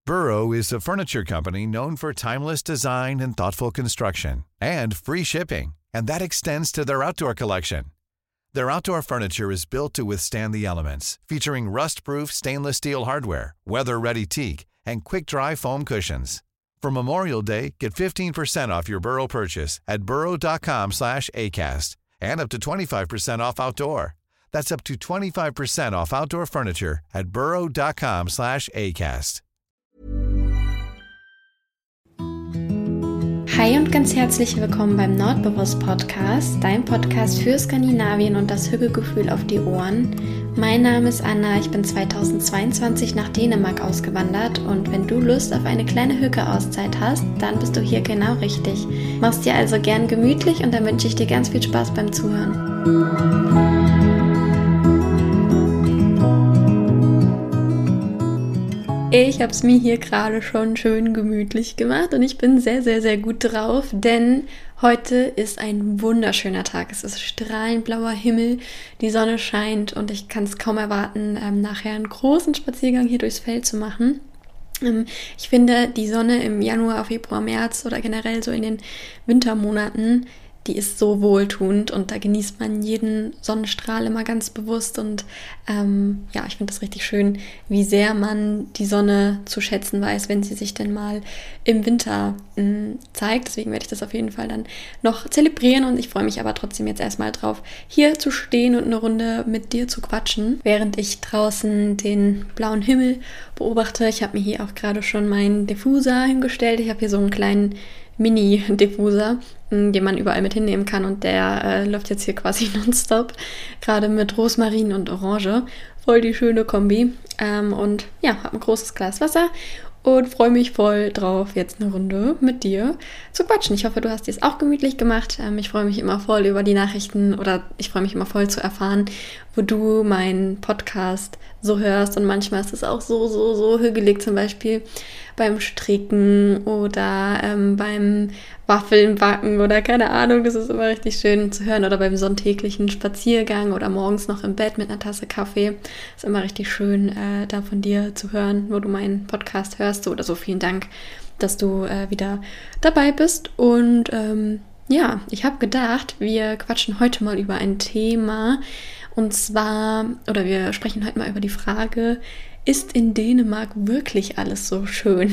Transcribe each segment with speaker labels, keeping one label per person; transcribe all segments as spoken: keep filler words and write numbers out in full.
Speaker 1: Burrow is a furniture company known for timeless design and thoughtful construction, and free shipping, and that extends to their outdoor collection. Their outdoor furniture is built to withstand the elements, featuring rust-proof stainless steel hardware, weather-ready teak, and quick-dry foam cushions. For Memorial Day, get fifteen percent off your Burrow purchase at burrow.com slash ACAST and up to twenty-five percent off outdoor. That's up to twenty-five percent off outdoor furniture at burrow.com slash ACAST.
Speaker 2: Hi und ganz herzlich willkommen beim Nordbewusst Podcast, dein Podcast für Skandinavien und das Hügelgefühl auf die Ohren. Mein Name ist Anna, ich bin zweitausendzweiundzwanzig nach Dänemark ausgewandert und wenn du Lust auf eine kleine Hüge-Auszeit hast, dann bist du hier genau richtig. Mach's dir also gern gemütlich und dann wünsche ich dir ganz viel Spaß beim Zuhören. Ich habe es mir hier gerade schon schön gemütlich gemacht und ich bin sehr, sehr, sehr gut drauf, denn heute ist ein wunderschöner Tag. Es ist strahlend blauer Himmel, die Sonne scheint und ich kann es kaum erwarten, ähm, nachher einen großen Spaziergang hier durchs Feld zu machen. Ähm, ich finde, die Sonne im Januar, Februar, März oder generell so in den Wintermonaten, die ist so wohltuend und da genießt man jeden Sonnenstrahl immer ganz bewusst und ähm, ja, ich finde das richtig schön, wie sehr man die Sonne zu schätzen weiß, wenn sie sich denn mal im Winter mh, zeigt. Deswegen werde ich das auf jeden Fall dann noch zelebrieren und ich freue mich aber trotzdem jetzt erstmal drauf, hier zu stehen und eine Runde mit dir zu quatschen, während ich draußen den blauen Himmel beobachte. Ich habe mir hier auch gerade schon meinen Diffuser hingestellt. Ich habe hier so einen kleinen Mini-Diffuser, den man überall mit hinnehmen kann und der äh, läuft jetzt hier quasi nonstop, gerade mit Rosmarin und Orange, voll die schöne Kombi ähm, und ja, habe ein großes Glas Wasser und freue mich voll drauf, jetzt eine Runde mit dir zu quatschen. Ich hoffe, du hast dir es auch gemütlich gemacht. Ähm, ich freue mich immer voll über die Nachrichten oder ich freue mich immer voll zu erfahren, wo du meinen Podcast so hörst und manchmal ist es auch so, so, so hügelig, zum Beispiel beim Stricken oder ähm, beim Waffeln backen oder keine Ahnung, das ist immer richtig schön zu hören oder beim sonntäglichen Spaziergang oder morgens noch im Bett mit einer Tasse Kaffee. Ist immer richtig schön, äh, da von dir zu hören, wo du meinen Podcast hörst oder so. Vielen Dank, dass du äh, wieder dabei bist und ähm, ja, ich habe gedacht, wir quatschen heute mal über ein Thema und zwar, oder wir sprechen heute mal über die Frage, ist in Dänemark wirklich alles so schön?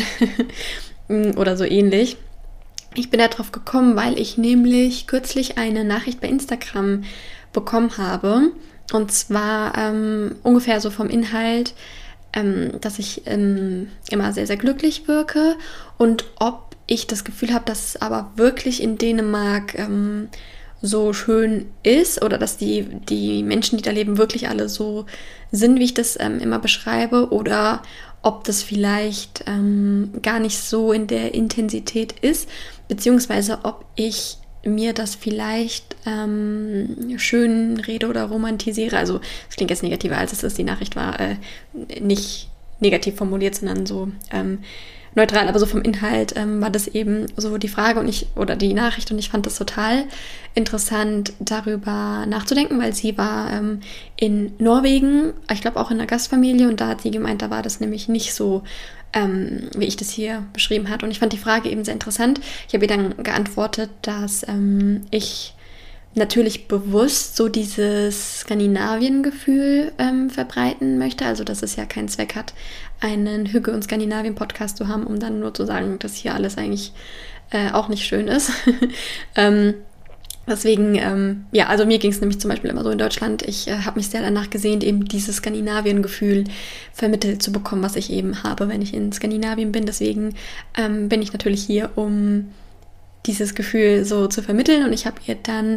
Speaker 2: Oder so ähnlich. Ich bin da drauf gekommen, weil ich nämlich kürzlich eine Nachricht bei Instagram bekommen habe. Und zwar ähm, ungefähr so vom Inhalt, ähm, dass ich ähm, immer sehr, sehr glücklich wirke. Und ob ich das Gefühl habe, dass es aber wirklich in Dänemark ähm, so schön ist oder dass die, die Menschen, die da leben, wirklich alle so sind, wie ich das ähm, immer beschreibe oder ob das vielleicht ähm, gar nicht so in der Intensität ist, beziehungsweise ob ich mir das vielleicht ähm, schön rede oder romantisiere. Also das klingt jetzt negativer, als es ist. Die Nachricht war äh, nicht negativ formuliert, sondern so ähm, neutral, aber so vom Inhalt ähm, war das eben so die Frage und ich oder die Nachricht und ich fand das total interessant, darüber nachzudenken, weil sie war ähm, in Norwegen, ich glaube auch in einer Gastfamilie und da hat sie gemeint, da war das nämlich nicht so, ähm, wie ich das hier beschrieben habe und ich fand die Frage eben sehr interessant. Ich habe ihr dann geantwortet, dass ähm, ich natürlich bewusst so dieses Skandinavien-Gefühl ähm, verbreiten möchte, also dass es ja keinen Zweck hat, einen Hüge- und Skandinavien-Podcast zu haben, um dann nur zu sagen, dass hier alles eigentlich äh, auch nicht schön ist. ähm, deswegen, ähm, ja, also mir ging es nämlich zum Beispiel immer so in Deutschland, ich äh, habe mich sehr danach gesehnt, eben dieses Skandinavien-Gefühl vermittelt zu bekommen, was ich eben habe, wenn ich in Skandinavien bin. Deswegen ähm, bin ich natürlich hier, um dieses Gefühl so zu vermitteln und ich habe ihr dann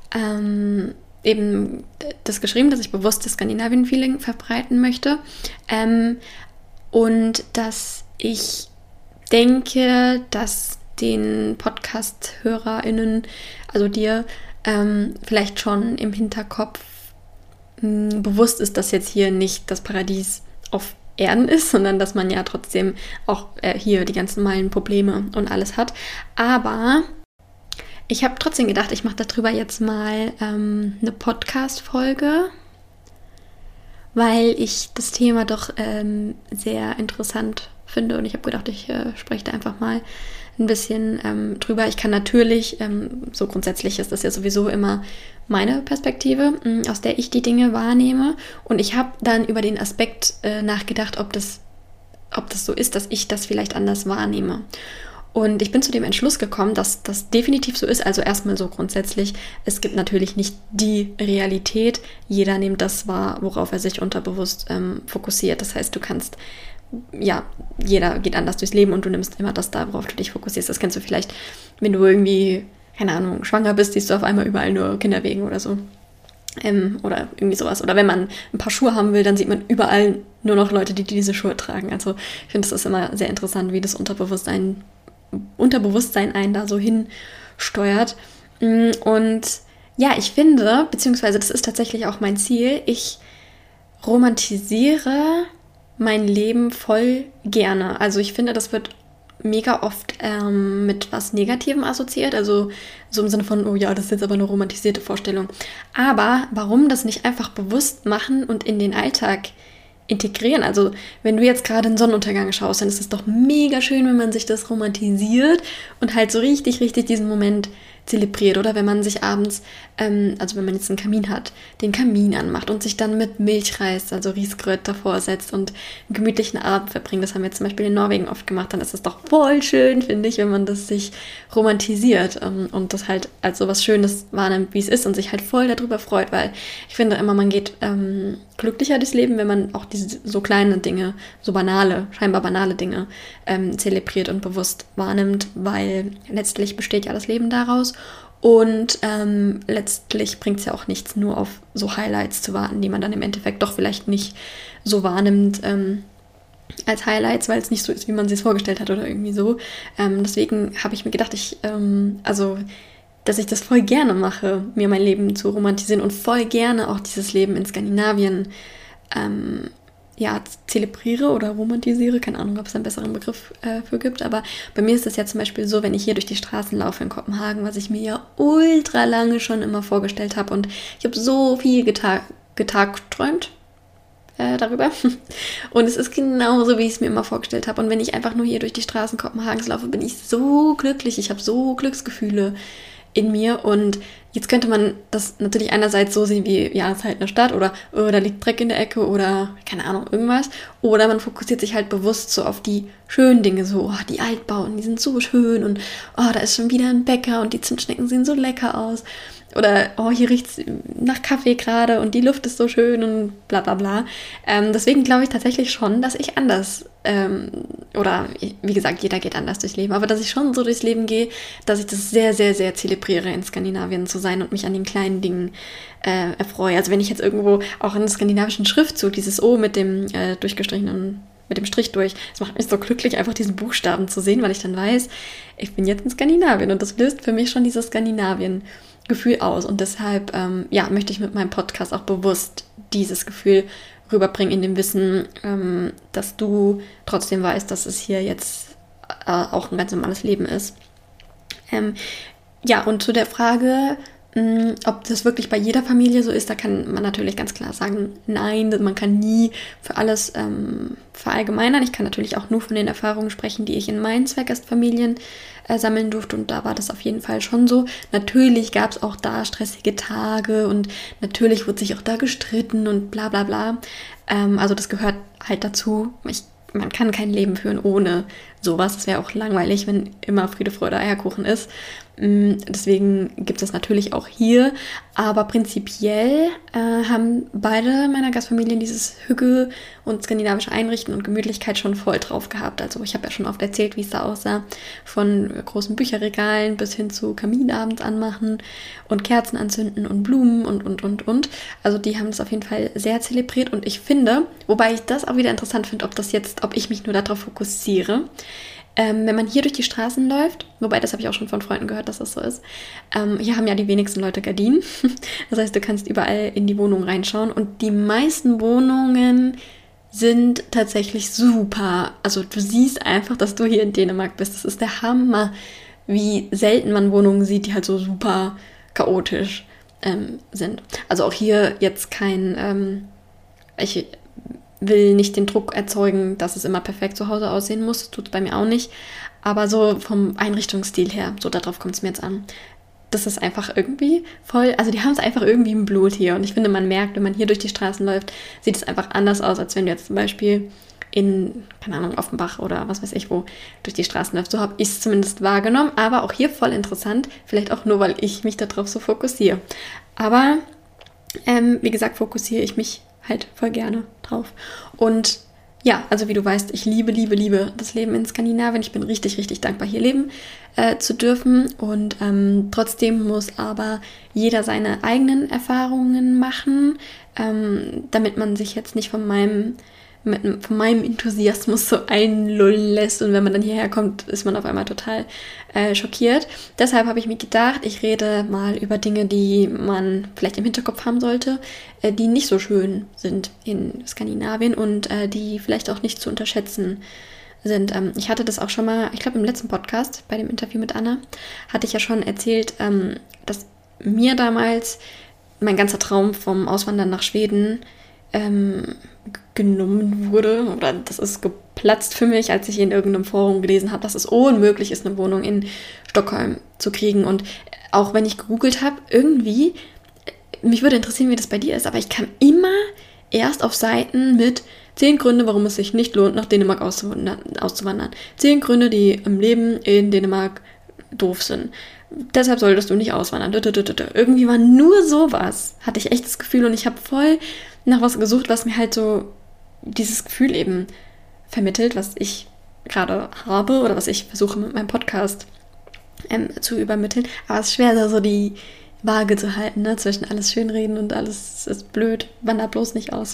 Speaker 2: ähm, eben das geschrieben, dass ich bewusst das Skandinavien-Feeling verbreiten möchte ähm, und dass ich denke, dass den Podcast-HörerInnen, also dir, ähm, vielleicht schon im Hinterkopf mh, bewusst ist, dass jetzt hier nicht das Paradies auf Erden ist, sondern dass man ja trotzdem auch äh, hier die ganzen normalen Probleme und alles hat. Aber ich habe trotzdem gedacht, ich mache darüber jetzt mal ähm, eine Podcast-Folge, weil ich das Thema doch ähm, sehr interessant finde. Und ich habe gedacht, ich äh, spreche da einfach mal ein bisschen ähm, drüber. Ich kann natürlich, ähm, so grundsätzlich ist das ja sowieso immer meine Perspektive, mh, aus der ich die Dinge wahrnehme. Und ich habe dann über den Aspekt äh, nachgedacht, ob das, ob das so ist, dass ich das vielleicht anders wahrnehme. Und ich bin zu dem Entschluss gekommen, dass das definitiv so ist. Also erstmal so grundsätzlich, es gibt natürlich nicht die Realität. Jeder nimmt das wahr, worauf er sich unterbewusst ähm, fokussiert. Das heißt, du kannst, ja, jeder geht anders durchs Leben und du nimmst immer das da, worauf du dich fokussierst. Das kennst du vielleicht, wenn du irgendwie, keine Ahnung, schwanger bist, siehst du auf einmal überall nur Kinderwegen oder so. Ähm, oder irgendwie sowas. Oder wenn man ein paar Schuhe haben will, dann sieht man überall nur noch Leute, die diese Schuhe tragen. Also ich finde, das ist immer sehr interessant, wie das Unterbewusstsein Unterbewusstsein einen da so hinsteuert. Und ja, ich finde, beziehungsweise das ist tatsächlich auch mein Ziel, ich romantisiere mein Leben voll gerne. Also ich finde, das wird mega oft ähm, mit was Negativem assoziiert, also so im Sinne von, oh ja, das ist jetzt aber eine romantisierte Vorstellung. Aber warum das nicht einfach bewusst machen und in den Alltag integrieren? Also wenn du jetzt gerade einen Sonnenuntergang schaust, dann ist es doch mega schön, wenn man sich das romantisiert und halt so richtig, richtig diesen Moment zelebriert. Oder wenn man sich abends, ähm, also wenn man jetzt einen Kamin hat, den Kamin anmacht und sich dann mit Milchreis, also Risgröt davor setzt und einen gemütlichen Abend verbringt. Das haben wir zum Beispiel in Norwegen oft gemacht. Dann ist es doch voll schön, finde ich, wenn man das sich romantisiert ähm, und das halt als so was Schönes wahrnimmt, wie es ist und sich halt voll darüber freut, weil ich finde immer, man geht ähm, glücklicher durchs Leben, wenn man auch diese so kleine Dinge, so banale, scheinbar banale Dinge ähm, zelebriert und bewusst wahrnimmt, weil letztlich besteht ja das Leben daraus. Und ähm, letztlich bringt es ja auch nichts, nur auf so Highlights zu warten, die man dann im Endeffekt doch vielleicht nicht so wahrnimmt ähm, als Highlights, weil es nicht so ist, wie man sich es vorgestellt hat oder irgendwie so. Ähm, deswegen habe ich mir gedacht, ich, ähm, also, dass ich das voll gerne mache, mir mein Leben zu romantisieren und voll gerne auch dieses Leben in Skandinavien ähm, ja, zelebriere oder romantisiere, keine Ahnung, ob es einen besseren Begriff äh, für gibt, aber bei mir ist es ja zum Beispiel so, wenn ich hier durch die Straßen laufe in Kopenhagen, was ich mir ja ultra lange schon immer vorgestellt habe und ich habe so viel geta- getagträumt äh, darüber und es ist genauso, wie ich es mir immer vorgestellt habe und wenn ich einfach nur hier durch die Straßen Kopenhagens laufe, bin ich so glücklich, ich habe so Glücksgefühle in mir und jetzt könnte man das natürlich einerseits so sehen wie, ja, es ist halt eine Stadt oder oh, da liegt Dreck in der Ecke oder keine Ahnung, irgendwas. Oder man fokussiert sich halt bewusst so auf die schönen Dinge, so oh, die Altbauten, die sind so schön und oh, da ist schon wieder ein Bäcker und die Zimtschnecken sehen so lecker aus. Oder oh, hier riecht es nach Kaffee gerade und die Luft ist so schön und bla bla bla. Ähm, deswegen glaube ich tatsächlich schon, dass ich anders, ähm, oder wie gesagt, jeder geht anders durchs Leben, aber dass ich schon so durchs Leben gehe, dass ich das sehr, sehr, sehr zelebriere, in Skandinavien zu sein und mich an den kleinen Dingen äh, erfreue. Also wenn ich jetzt irgendwo auch in einem skandinavischen Schriftzug, dieses O mit dem äh, durchgestrichenen, mit dem Strich durch, es macht mich so glücklich, einfach diesen Buchstaben zu sehen, weil ich dann weiß, ich bin jetzt in Skandinavien und das löst für mich schon dieses Skandinavien Gefühl aus und deshalb ähm, ja, möchte ich mit meinem Podcast auch bewusst dieses Gefühl rüberbringen in dem Wissen, ähm, dass du trotzdem weißt, dass es hier jetzt äh, auch ein ganz normales Leben ist. Ähm, ja, und zu der Frage, mh, ob das wirklich bei jeder Familie so ist, da kann man natürlich ganz klar sagen, nein, man kann nie für alles ähm, verallgemeinern. Ich kann natürlich auch nur von den Erfahrungen sprechen, die ich in meinen Zweigastfamilien sammeln durfte und da war das auf jeden Fall schon so. Natürlich gab es auch da stressige Tage und natürlich wurde sich auch da gestritten und bla bla bla. Ähm, also das gehört halt dazu. Ich, man kann kein Leben führen ohne sowas. Das wäre auch langweilig, wenn immer Friede, Freude, Eierkuchen ist. Deswegen gibt es natürlich auch hier, aber prinzipiell äh, haben beide meiner Gastfamilien dieses Hügge und skandinavische Einrichten und Gemütlichkeit schon voll drauf gehabt. Also ich habe ja schon oft erzählt, wie es da aussah, von großen Bücherregalen bis hin zu Kaminabend anmachen und Kerzen anzünden und Blumen und, und, und, und. Also die haben das auf jeden Fall sehr zelebriert und ich finde, wobei ich das auch wieder interessant finde, ob das jetzt, ob ich mich nur darauf fokussiere, Ähm, wenn man hier durch die Straßen läuft, wobei das habe ich auch schon von Freunden gehört, dass das so ist, ähm, hier haben ja die wenigsten Leute Gardinen. Das heißt, du kannst überall in die Wohnung reinschauen und die meisten Wohnungen sind tatsächlich super. Also du siehst einfach, dass du hier in Dänemark bist. Das ist der Hammer, wie selten man Wohnungen sieht, die halt so super chaotisch ähm, sind. Also auch hier jetzt kein, ähm, ich will nicht den Druck erzeugen, dass es immer perfekt zu Hause aussehen muss. Das tut es bei mir auch nicht. Aber so vom Einrichtungsstil her, so darauf kommt es mir jetzt an. Das ist einfach irgendwie voll, also die haben es einfach irgendwie im Blut hier. Und ich finde, man merkt, wenn man hier durch die Straßen läuft, sieht es einfach anders aus, als wenn du jetzt zum Beispiel in, keine Ahnung, Offenbach oder was weiß ich wo, durch die Straßen läuft. So habe ich es zumindest wahrgenommen. Aber auch hier voll interessant. Vielleicht auch nur, weil ich mich darauf so fokussiere. Aber, ähm, wie gesagt, fokussiere ich mich halt voll gerne drauf. Und ja, also wie du weißt, ich liebe, liebe, liebe das Leben in Skandinavien. Ich bin richtig, richtig dankbar, hier leben äh, zu dürfen. Und ähm, trotzdem muss aber jeder seine eigenen Erfahrungen machen, ähm, damit man sich jetzt nicht von meinem, mit, von meinem Enthusiasmus so einlullen lässt. Und wenn man dann hierher kommt, ist man auf einmal total äh, schockiert. Deshalb habe ich mir gedacht, ich rede mal über Dinge, die man vielleicht im Hinterkopf haben sollte, äh, die nicht so schön sind in Skandinavien und äh, die vielleicht auch nicht zu unterschätzen sind. Ähm, ich hatte das auch schon mal, ich glaube im letzten Podcast, bei dem Interview mit Anna, hatte ich ja schon erzählt, ähm, dass mir damals mein ganzer Traum vom Auswandern nach Schweden ähm, genommen wurde, oder das ist geplatzt für mich, als ich in irgendeinem Forum gelesen habe, dass es unmöglich ist, eine Wohnung in Stockholm zu kriegen. Und auch wenn ich gegoogelt habe, irgendwie, mich würde interessieren, wie das bei dir ist, aber ich kam immer erst auf Seiten mit zehn Gründe, warum es sich nicht lohnt, nach Dänemark auszuwandern. auszuwandern. Zehn Gründe, die im Leben in Dänemark doof sind. Deshalb solltest du nicht auswandern. Irgendwie war nur sowas, hatte ich echt das Gefühl, und ich habe voll nach was gesucht, was mir halt so dieses Gefühl eben vermittelt, was ich gerade habe oder was ich versuche mit meinem Podcast ähm, zu übermitteln. Aber es ist schwer, da so die Waage zu halten, ne? Zwischen alles schönreden und alles ist blöd, wandert bloß nicht aus.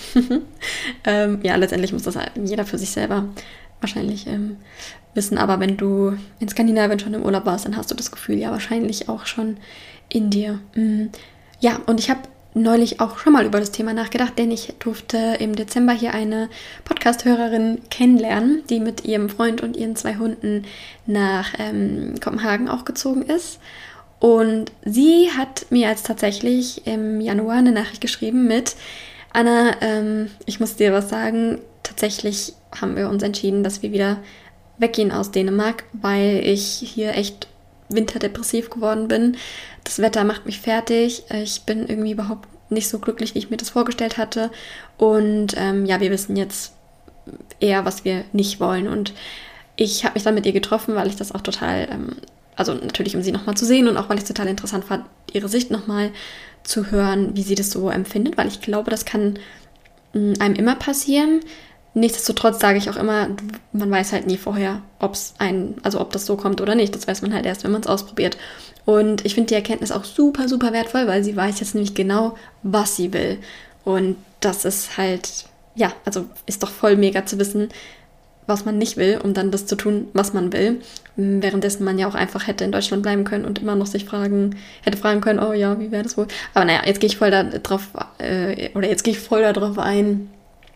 Speaker 2: ähm, ja, letztendlich muss das halt jeder für sich selber wahrscheinlich ähm, wissen. Aber wenn du in Skandinavien schon im Urlaub warst, dann hast du das Gefühl ja wahrscheinlich auch schon in dir. Mhm. Ja, und ich habe neulich auch schon mal über das Thema nachgedacht, denn ich durfte im Dezember hier eine Podcast-Hörerin kennenlernen, die mit ihrem Freund und ihren zwei Hunden nach ähm, Kopenhagen auch gezogen ist. Und sie hat mir jetzt tatsächlich im Januar eine Nachricht geschrieben mit: Anna, ähm, ich muss dir was sagen, tatsächlich haben wir uns entschieden, dass wir wieder weggehen aus Dänemark, weil ich hier echt winterdepressiv geworden bin. Das Wetter macht mich fertig. Ich bin irgendwie überhaupt nicht so glücklich, wie ich mir das vorgestellt hatte. Und ähm, ja, wir wissen jetzt eher, was wir nicht wollen. Und ich habe mich dann mit ihr getroffen, weil ich das auch total, ähm, also natürlich, um sie nochmal zu sehen und auch, weil ich es total interessant fand, ihre Sicht nochmal zu hören, wie sie das so empfindet, weil ich glaube, das kann mh, einem immer passieren. Nichtsdestotrotz sage ich auch immer, man weiß halt nie vorher, ob es ein, also ob das so kommt oder nicht. Das weiß man halt erst, wenn man es ausprobiert. Und ich finde die Erkenntnis auch super, super wertvoll, weil sie weiß jetzt nämlich genau, was sie will. Und das ist halt, ja, also ist doch voll mega zu wissen, was man nicht will, um dann das zu tun, was man will. Währenddessen man ja auch einfach hätte in Deutschland bleiben können und immer noch sich fragen, hätte fragen können, oh ja, wie wäre das wohl? Aber naja, jetzt gehe ich voll da drauf, äh, oder jetzt gehe ich voll da drauf ein,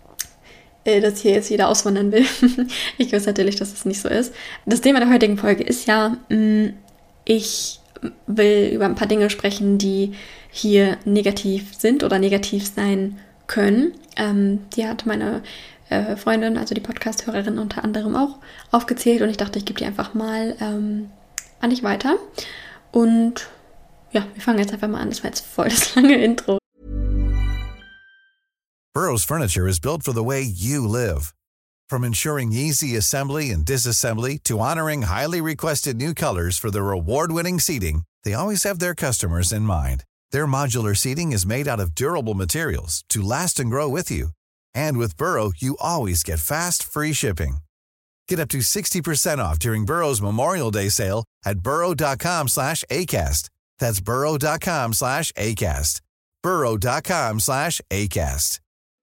Speaker 2: dass hier jetzt jeder auswandern will. Ich weiß natürlich, dass das nicht so ist. Das Thema der heutigen Folge ist ja, ich will über ein paar Dinge sprechen, die hier negativ sind oder negativ sein können. Ähm, die hat meine äh, Freundin, also die Podcast-Hörerin unter anderem auch aufgezählt, und ich dachte, ich gebe die einfach mal ähm, an dich weiter. Und ja, wir fangen jetzt einfach mal an. Das war jetzt voll das lange Intro.
Speaker 1: Burrow's furniture is built for the way you live. From ensuring easy assembly and disassembly to honoring highly requested new colors for their award-winning seating, they always have their customers in mind. Their modular seating is made out of durable materials to last and grow with you. And with Burrow, you always get fast, free shipping. Get up to sixty percent off during Burrow's Memorial Day sale at burrow.com slash ACAST. That's burrow.com slash ACAST. burrow.com slash ACAST.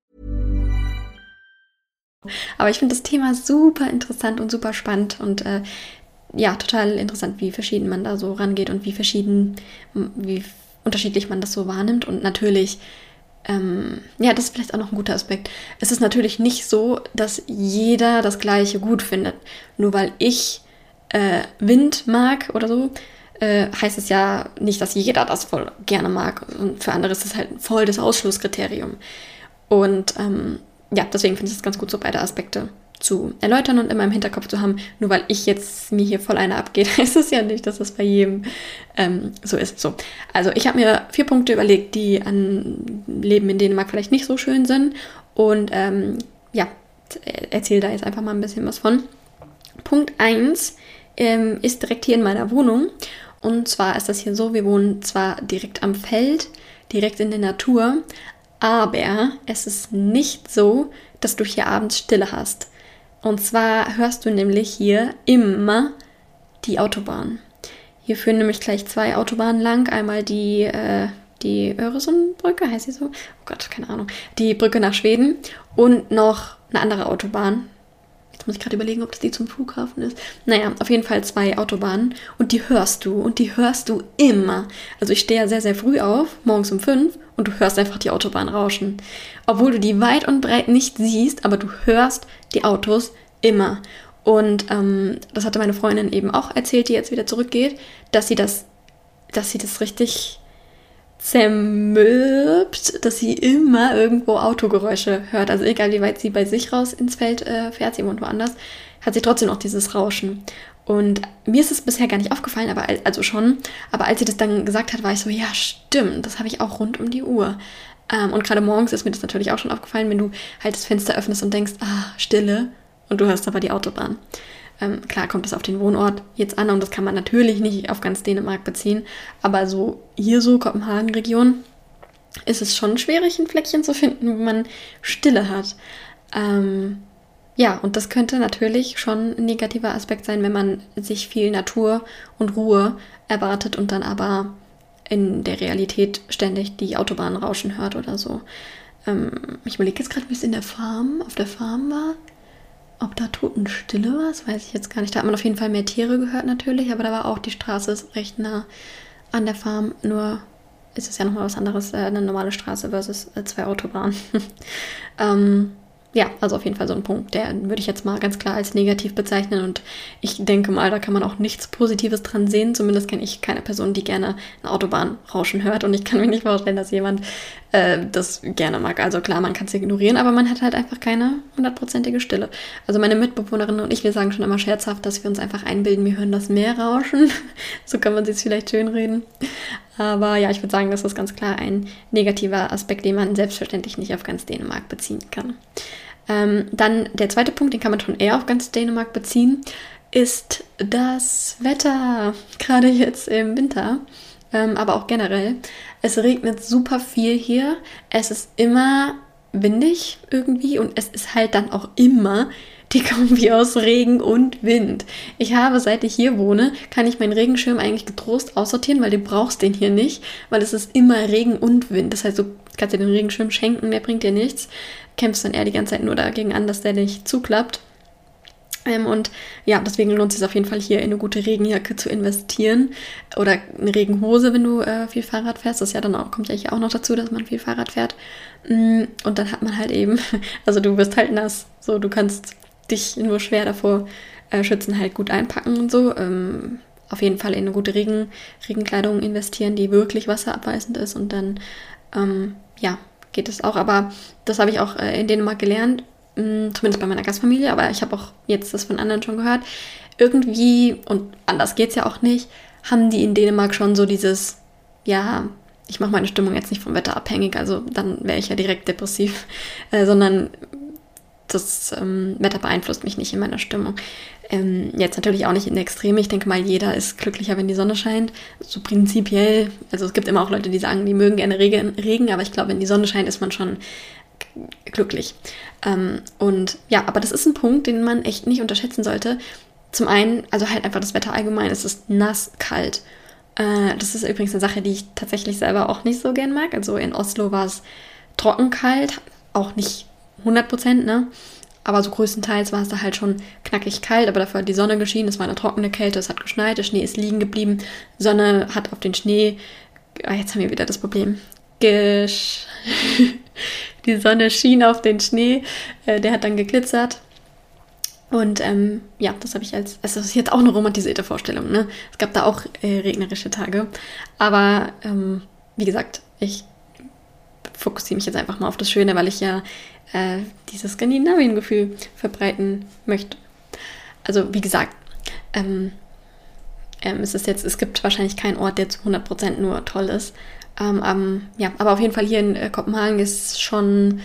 Speaker 2: Aber ich finde das Thema super interessant und super spannend und äh, ja, total interessant, wie verschieden man da so rangeht und wie verschieden, wie unterschiedlich man das so wahrnimmt. Und natürlich, ähm, ja, das ist vielleicht auch noch ein guter Aspekt. Es ist natürlich nicht so, dass jeder das Gleiche gut findet. Nur weil ich äh, Wind mag oder so, äh, heißt es ja nicht, dass jeder das voll gerne mag. Und für andere ist es halt voll das Ausschlusskriterium. Und ähm, ja, deswegen finde ich es ganz gut, so beide Aspekte zu erläutern und immer im Hinterkopf zu haben. Nur weil ich jetzt mir hier voll eine abgeht, heißt es ja nicht, dass das bei jedem ähm, so ist. So. Also ich habe mir vier Punkte überlegt, die an Leben in Dänemark vielleicht nicht so schön sind. Und ähm, ja, erzähle da jetzt einfach mal ein bisschen was von. Punkt eins ähm, ist direkt hier in meiner Wohnung. Und zwar ist das hier so, wir wohnen zwar direkt am Feld, direkt in der Natur, aber es ist nicht so, dass du hier abends Stille hast. Und zwar hörst du nämlich hier immer die Autobahn. Hier führen nämlich gleich zwei Autobahnen lang. Einmal die, äh, die Öresundbrücke, heißt sie so? Oh Gott, keine Ahnung. Die Brücke nach Schweden und noch eine andere Autobahn. Jetzt muss ich gerade überlegen, ob das die zum Flughafen ist. Naja, auf jeden Fall zwei Autobahnen und die hörst du und die hörst du immer. Also ich stehe ja sehr, sehr früh auf, morgens um fünf und du hörst einfach die Autobahn rauschen. Obwohl du die weit und breit nicht siehst, aber du hörst die Autos immer. Und ähm, das hatte meine Freundin eben auch erzählt, die jetzt wieder zurückgeht, dass sie das, dass sie das richtig zermürbt, dass sie immer irgendwo Autogeräusche hört. Also egal, wie weit sie bei sich raus ins Feld äh, fährt, sie wohnt woanders, hat sie trotzdem noch dieses Rauschen. Und mir ist es bisher gar nicht aufgefallen, aber also schon. Aber als sie das dann gesagt hat, war ich so, ja stimmt, das habe ich auch rund um die Uhr. Ähm, und gerade morgens ist mir das natürlich auch schon aufgefallen, wenn du halt das Fenster öffnest und denkst, ah, Stille, und du hörst aber die Autobahn. Ähm, klar kommt es auf den Wohnort jetzt an und das kann man natürlich nicht auf ganz Dänemark beziehen, aber so hier so Kopenhagen-Region ist es schon schwierig, ein Fleckchen zu finden, wo man Stille hat. Ähm, ja, und das könnte natürlich schon ein negativer Aspekt sein, wenn man sich viel Natur und Ruhe erwartet und dann aber in der Realität ständig die Autobahn rauschen hört oder so. Ähm, ich überlege jetzt gerade, wie es in der Farm, auf der Farm war. Ob da Totenstille war, das weiß ich jetzt gar nicht. Da hat man auf jeden Fall mehr Tiere gehört natürlich, aber da war auch die Straße ist recht nah an der Farm. Nur ist es ja nochmal was anderes, äh, eine normale Straße versus äh, zwei Autobahnen. ähm, ja, also auf jeden Fall so ein Punkt, der würde ich jetzt mal ganz klar als negativ bezeichnen und ich denke mal, da kann man auch nichts Positives dran sehen. Zumindest kenne ich keine Person, die gerne eine Autobahn rauschen hört und ich kann mir nicht vorstellen, dass jemand äh, das gerne mag. Also klar, man kann es ignorieren, aber man hat halt einfach keine hundertprozentige Stille. Also meine Mitbewohnerinnen und ich, wir sagen schon immer scherzhaft, dass wir uns einfach einbilden, wir hören das Meer rauschen. So kann man sich vielleicht schön reden. Aber ja, ich würde sagen, das ist ganz klar ein negativer Aspekt, den man selbstverständlich nicht auf ganz Dänemark beziehen kann. Ähm, dann der zweite Punkt, den kann man schon eher auf ganz Dänemark beziehen, ist das Wetter, gerade jetzt im Winter, ähm, aber auch generell. Es regnet super viel hier, es ist immer windig irgendwie und es ist halt dann auch immer die Kombi aus Regen und Wind. Ich habe, seit ich hier wohne, kann ich meinen Regenschirm eigentlich getrost aussortieren, weil du brauchst den hier nicht, weil es ist immer Regen und Wind. Das heißt, du kannst dir den Regenschirm schenken, der bringt dir nichts. Kämpfst dann eher die ganze Zeit nur dagegen an, dass der nicht zuklappt. Ähm, und ja, deswegen lohnt es sich auf jeden Fall hier in eine gute Regenjacke zu investieren oder eine Regenhose, wenn du äh, viel Fahrrad fährst. Das ist ja dann auch, kommt ja hier auch noch dazu, dass man viel Fahrrad fährt. Und dann hat man halt eben, also du wirst halt nass, so du kannst dich nur schwer davor äh, schützen, halt gut einpacken und so. Ähm, auf jeden Fall in eine gute Regen, Regenkleidung investieren, die wirklich wasserabweisend ist und dann, ähm, ja, geht es auch. Aber das habe ich auch äh, in Dänemark gelernt, mh, zumindest bei meiner Gastfamilie, aber ich habe auch jetzt das von anderen schon gehört. Irgendwie, und anders geht es ja auch nicht, haben die in Dänemark schon so dieses, ja, ich mache meine Stimmung jetzt nicht vom Wetter abhängig, also dann wäre ich ja direkt depressiv, äh, sondern das ähm, Wetter beeinflusst mich nicht in meiner Stimmung. Ähm, jetzt natürlich auch nicht in der Extreme. Ich denke mal, jeder ist glücklicher, wenn die Sonne scheint. So prinzipiell. Also es gibt immer auch Leute, die sagen, die mögen gerne Regen, Regen aber ich glaube, wenn die Sonne scheint, ist man schon glücklich. Ähm, und ja, aber das ist ein Punkt, den man echt nicht unterschätzen sollte. Zum einen, also halt einfach das Wetter allgemein. Es ist nass, kalt. Äh, das ist übrigens eine Sache, die ich tatsächlich selber auch nicht so gern mag. Also in Oslo war es trocken kalt, auch nicht hundert Prozent, ne? Aber so größtenteils war es da halt schon knackig kalt, aber dafür hat die Sonne geschienen, es war eine trockene Kälte, es hat geschneit, der Schnee ist liegen geblieben, Sonne hat auf den Schnee, ah, jetzt haben wir wieder das Problem, Gesch die Sonne schien auf den Schnee, äh, der hat dann geglitzert und ähm, ja, das habe ich als, also das ist jetzt auch eine romantisierte Vorstellung, ne? Es gab da auch äh, regnerische Tage, aber ähm, wie gesagt, ich fokussiere mich jetzt einfach mal auf das Schöne, weil ich ja äh, dieses Skandinavien-Gefühl verbreiten möchte. Also wie gesagt, ähm, ähm, es ist jetzt, es gibt wahrscheinlich keinen Ort, der zu hundert Prozent nur toll ist. Ähm, ähm, ja, aber auf jeden Fall hier in äh, Kopenhagen ist schon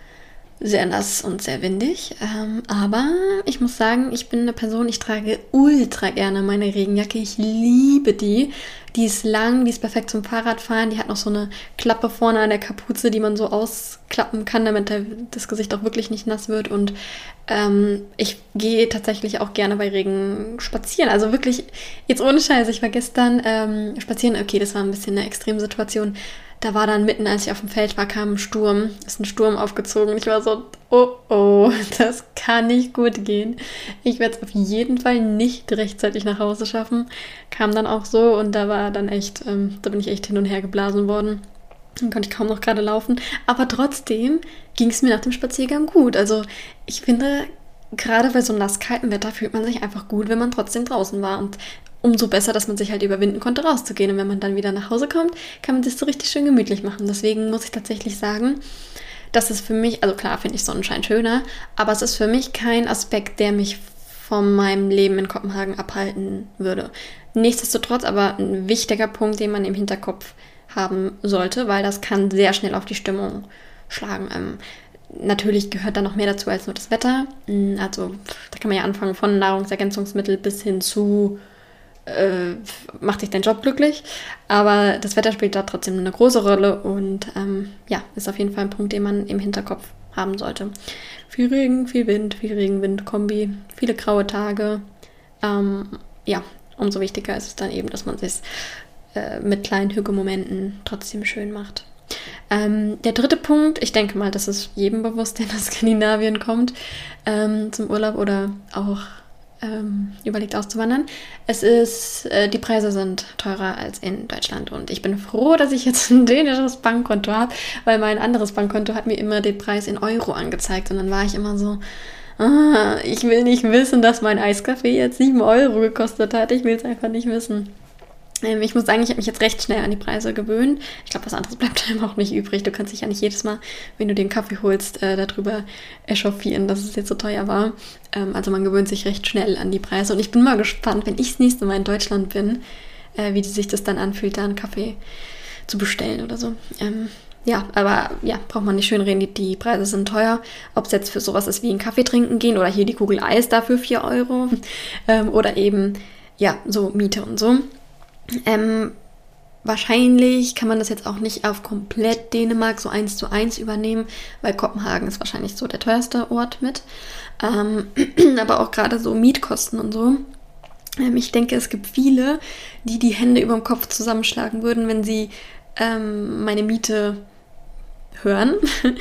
Speaker 2: sehr nass und sehr windig. Ähm, aber ich muss sagen, ich bin eine Person, ich trage ultra gerne meine Regenjacke. Ich liebe die. Die ist lang, die ist perfekt zum Fahrradfahren. Die hat noch so eine Klappe vorne an der Kapuze, die man so ausklappen kann, damit der, das Gesicht auch wirklich nicht nass wird. Und ähm, ich gehe tatsächlich auch gerne bei Regen spazieren. Also wirklich, jetzt ohne Scheiß, ich war gestern ähm, spazieren. Okay, das war ein bisschen eine Extremsituation. Da war dann mitten, als ich auf dem Feld war, kam ein Sturm, ist ein Sturm aufgezogen. Ich war so, oh oh, das kann nicht gut gehen. Ich werde es auf jeden Fall nicht rechtzeitig nach Hause schaffen. Kam dann auch so und da war dann echt, ähm, da bin ich echt hin und her geblasen worden. Dann konnte ich kaum noch gerade laufen. Aber trotzdem ging es mir nach dem Spaziergang gut. Also ich finde, gerade bei so nasskaltem Wetter fühlt man sich einfach gut, wenn man trotzdem draußen war. Und umso besser, dass man sich halt überwinden konnte, rauszugehen. Und wenn man dann wieder nach Hause kommt, kann man sich so richtig schön gemütlich machen. Deswegen muss ich tatsächlich sagen, das ist für mich, also klar finde ich Sonnenschein schöner, aber es ist für mich kein Aspekt, der mich von meinem Leben in Kopenhagen abhalten würde. Nichtsdestotrotz aber ein wichtiger Punkt, den man im Hinterkopf haben sollte, weil das kann sehr schnell auf die Stimmung schlagen. Ähm, natürlich gehört da noch mehr dazu als nur das Wetter. Also da kann man ja anfangen von Nahrungsergänzungsmittel bis hin zu Äh, macht dich dein Job glücklich, aber das Wetter spielt da trotzdem eine große Rolle und ähm, ja, ist auf jeden Fall ein Punkt, den man im Hinterkopf haben sollte. Viel Regen, viel Wind, viel Regen-Wind-Kombi, viele graue Tage. Ähm, ja, umso wichtiger ist es dann eben, dass man es äh, mit kleinen Hügelmomenten trotzdem schön macht. Ähm, der dritte Punkt, ich denke mal, das ist jedem bewusst, der nach Skandinavien kommt, ähm, zum Urlaub oder auch Ähm, überlegt auszuwandern. Es ist, äh, die Preise sind teurer als in Deutschland und ich bin froh, dass ich jetzt ein dänisches Bankkonto habe, weil mein anderes Bankkonto hat mir immer den Preis in Euro angezeigt und dann war ich immer so, ah, ich will nicht wissen, dass mein Eiskaffee jetzt sieben Euro gekostet hat. Ich will es einfach nicht wissen. Ähm, ich muss sagen, ich habe mich jetzt recht schnell an die Preise gewöhnt. Ich glaube, was anderes bleibt einem auch nicht übrig. Du kannst dich ja nicht jedes Mal, wenn du den Kaffee holst, äh, darüber echauffieren, dass es jetzt so teuer war. Ähm, also man gewöhnt sich recht schnell an die Preise. Und ich bin mal gespannt, wenn ich das nächste Mal in Deutschland bin, äh, wie sich das dann anfühlt, da einen Kaffee zu bestellen oder so. Ähm, ja, aber ja, braucht man nicht schön reden, die, die Preise sind teuer. Ob es jetzt für sowas ist wie einen Kaffee trinken gehen oder hier die Kugel Eis dafür vier Euro ähm, oder eben, ja, so Miete und so. Ähm, wahrscheinlich kann man das jetzt auch nicht auf komplett Dänemark so eins zu eins übernehmen, weil Kopenhagen ist wahrscheinlich so der teuerste Ort mit. Ähm, aber auch gerade so Mietkosten und so. Ähm, ich denke, es gibt viele, die die Hände über dem Kopf zusammenschlagen würden, wenn sie ähm, meine Miete hören.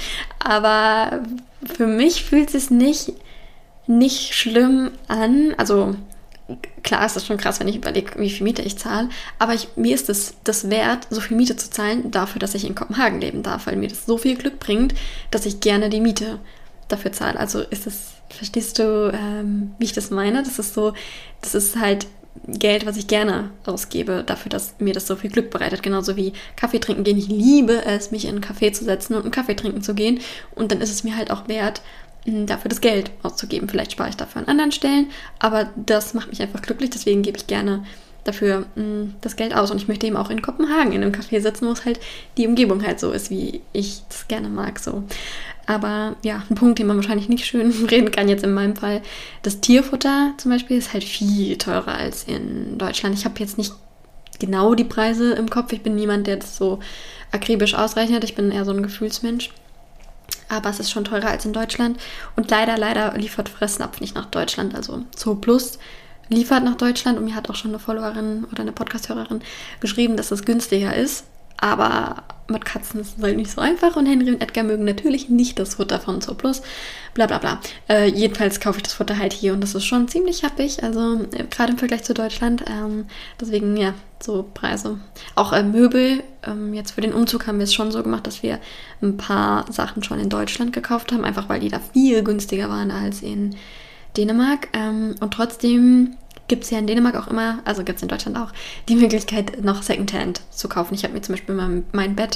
Speaker 2: Aber für mich fühlt es sich nicht, nicht schlimm an. Also klar ist das schon krass, wenn ich überlege, wie viel Miete ich zahle, aber ich, mir ist es das, das wert, so viel Miete zu zahlen, dafür, dass ich in Kopenhagen leben darf, weil mir das so viel Glück bringt, dass ich gerne die Miete dafür zahle. Also ist das, verstehst du, ähm, wie ich das meine? Das ist so, das ist halt Geld, was ich gerne ausgebe, dafür, dass mir das so viel Glück bereitet. Genauso wie Kaffee trinken gehen. Ich liebe es, mich in einen Café zu setzen und einen Kaffee trinken zu gehen. Und dann ist es mir halt auch wert, dafür das Geld auszugeben. Vielleicht spare ich dafür an anderen Stellen, aber das macht mich einfach glücklich, deswegen gebe ich gerne dafür mh, das Geld aus. Und ich möchte eben auch in Kopenhagen in einem Café sitzen, wo es halt die Umgebung halt so ist, wie ich das gerne mag. So. Aber ja, ein Punkt, den man wahrscheinlich nicht schön reden kann jetzt in meinem Fall, das Tierfutter zum Beispiel ist halt viel teurer als in Deutschland. Ich habe jetzt nicht genau die Preise im Kopf. Ich bin niemand, der das so akribisch ausrechnet. Ich bin eher so ein Gefühlsmensch. Aber es ist schon teurer als in Deutschland. Und leider, leider liefert Fressnapf nicht nach Deutschland. Also Zooplus liefert nach Deutschland. Und mir hat auch schon eine Followerin oder eine Podcast-Hörerin geschrieben, dass es günstiger ist. Aber mit Katzen ist es halt nicht so einfach. Und Henry und Edgar mögen natürlich nicht das Futter von Zooplus. Bla bla bla. Äh, jedenfalls kaufe ich das Futter halt hier. Und das ist schon ziemlich happig. Also äh, gerade im Vergleich zu Deutschland. Ähm, deswegen, ja, so Preise. Auch äh, Möbel. Ähm, jetzt für den Umzug haben wir es schon so gemacht, dass wir ein paar Sachen schon in Deutschland gekauft haben. Einfach weil die da viel günstiger waren als in Dänemark. Ähm, und trotzdem gibt es ja in Dänemark auch immer, also gibt es in Deutschland auch, die Möglichkeit, noch Secondhand zu kaufen. Ich habe mir zum Beispiel mein, mein Bett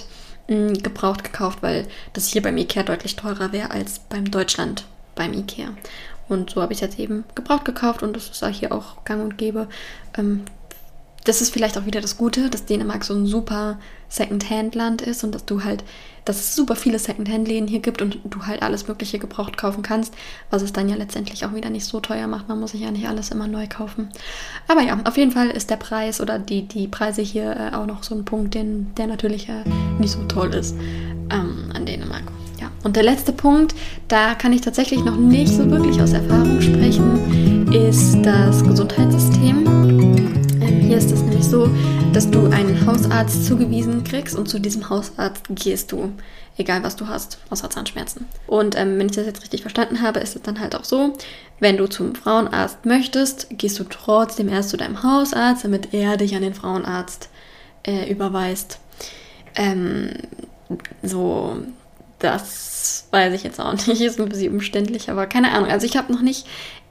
Speaker 2: mh, gebraucht gekauft, weil das hier beim Ikea deutlich teurer wäre als beim Deutschland beim Ikea. Und so habe ich es jetzt eben gebraucht gekauft und das ist auch hier auch gang und gäbe. Ähm, das ist vielleicht auch wieder das Gute, dass Dänemark so ein super Second-Hand-Land ist und dass du halt, dass es super viele Second-Hand-Läden hier gibt und du halt alles Mögliche gebraucht kaufen kannst, was es dann ja letztendlich auch wieder nicht so teuer macht. Man muss sich ja nicht alles immer neu kaufen. Aber ja, auf jeden Fall ist der Preis oder die, die Preise hier äh, auch noch so ein Punkt, den, der natürlich äh, nicht so toll ist ähm, an Dänemark. Ja. Und der letzte Punkt, da kann ich tatsächlich noch nicht so wirklich aus Erfahrung sprechen, ist das Gesundheitssystem. Ähm, hier ist es nämlich so, dass du einen Hausarzt zugewiesen kriegst und zu diesem Hausarzt gehst du, egal was du hast, außer Zahnschmerzen. Und ähm, wenn ich das jetzt richtig verstanden habe, ist es dann halt auch so, wenn du zum Frauenarzt möchtest, gehst du trotzdem erst zu deinem Hausarzt, damit er dich an den Frauenarzt äh, überweist. Ähm, so... Das weiß ich jetzt auch nicht, ist ein bisschen umständlich, aber keine Ahnung. Also ich habe noch nicht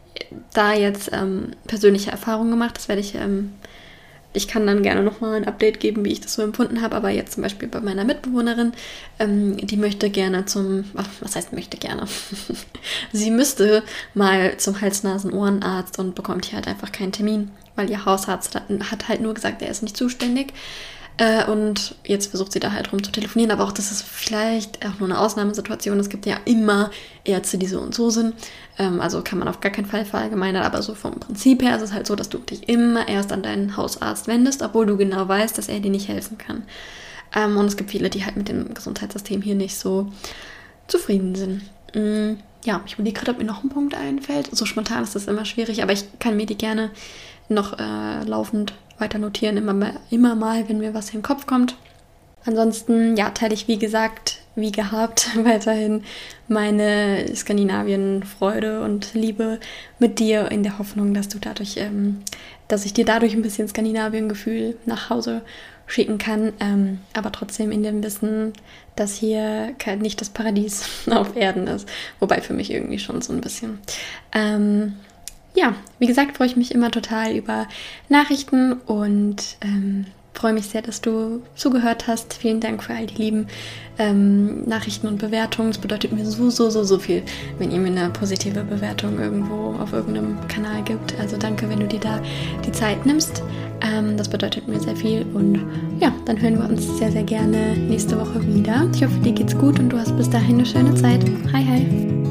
Speaker 2: da jetzt ähm, persönliche Erfahrungen gemacht. Das werde ich, ähm, ich kann dann gerne nochmal ein Update geben, wie ich das so empfunden habe. Aber jetzt zum Beispiel bei meiner Mitbewohnerin, ähm, die möchte gerne zum, was heißt möchte gerne? Sie müsste mal zum Hals-Nasen-Ohrenarzt und bekommt hier halt einfach keinen Termin, weil ihr Hausarzt hat, hat halt nur gesagt, er ist nicht zuständig. Äh, und jetzt versucht sie da halt rum zu telefonieren, aber auch das ist vielleicht auch nur eine Ausnahmesituation. Es gibt ja immer Ärzte, die so und so sind. Ähm, also kann man auf gar keinen Fall verallgemeinern, aber so vom Prinzip her ist es halt so, dass du dich immer erst an deinen Hausarzt wendest, obwohl du genau weißt, dass er dir nicht helfen kann. Ähm, und es gibt viele, die halt mit dem Gesundheitssystem hier nicht so zufrieden sind. Mhm. Ja, ich überlege gerade, ob mir noch ein Punkt einfällt. So spontan ist das immer schwierig, aber ich kann mir die gerne noch äh, laufend weiter notieren, immer mal, immer mal, wenn mir was in den Kopf kommt. Ansonsten, ja, teile ich, wie gesagt, wie gehabt, weiterhin meine Skandinavien-Freude und Liebe mit dir in der Hoffnung, dass du dadurch, ähm, dass ich dir dadurch ein bisschen Skandinavien-Gefühl nach Hause schicken kann, ähm, aber trotzdem in dem Wissen, dass hier nicht das Paradies auf Erden ist, wobei für mich irgendwie schon so ein bisschen. Ähm, Ja, wie gesagt, freue ich mich immer total über Nachrichten und ähm, freue mich sehr, dass du zugehört hast. Vielen Dank für all die lieben ähm, Nachrichten und Bewertungen. Es bedeutet mir so, so, so, so viel, wenn ihr mir eine positive Bewertung irgendwo auf irgendeinem Kanal gibt. Also danke, wenn du dir da die Zeit nimmst. Ähm, das bedeutet mir sehr viel und ja, dann hören wir uns sehr, sehr gerne nächste Woche wieder. Ich hoffe, dir geht's gut und du hast bis dahin eine schöne Zeit. Hi, hi!